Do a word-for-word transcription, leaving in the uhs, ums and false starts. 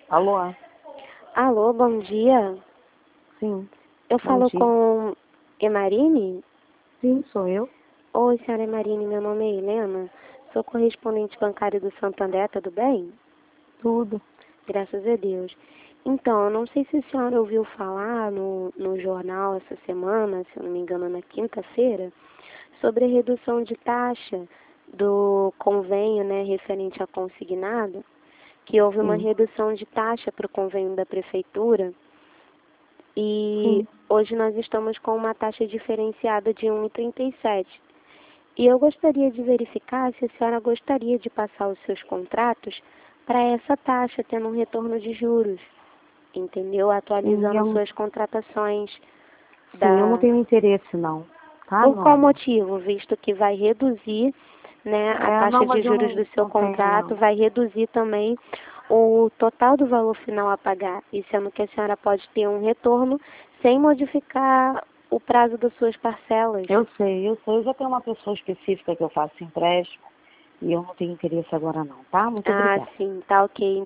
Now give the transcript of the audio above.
Alô? Alô, bom dia. Sim. Eu Bom falo dia. com Emarine? Sim, sou eu. Oi, senhora Emarine, meu nome é Helena. Sou correspondente bancária do Santander, tudo bem? Tudo. Graças a Deus. Então, eu não sei se a senhora ouviu falar no, no jornal essa semana, se eu não me engano, na quinta-feira, sobre a redução de taxa do convênio, né, referente a consignado, que houve uma Sim. redução de taxa para o convênio da prefeitura. E Sim. hoje nós estamos com uma taxa diferenciada de um vírgula trinta e sete. E eu gostaria de verificar se a senhora gostaria de passar os seus contratos para essa taxa, tendo um retorno de juros, entendeu? Sim, Atualizando eu, suas contratações. sim, eu não Da... tenho interesse não. Tá, Por meu qual amor? motivo? Visto que vai reduzir, né, a É, não, taxa de mas eu juros não, do seu não tenho contrato, não. vai reduzir também o total do valor final a pagar, e sendo que a senhora pode ter um retorno sem modificar o prazo das suas parcelas. Eu sei, eu sei. Eu já tenho uma pessoa específica que eu faço empréstimo e eu não tenho interesse agora não, tá? Muito Ah, obrigada. sim, tá ok.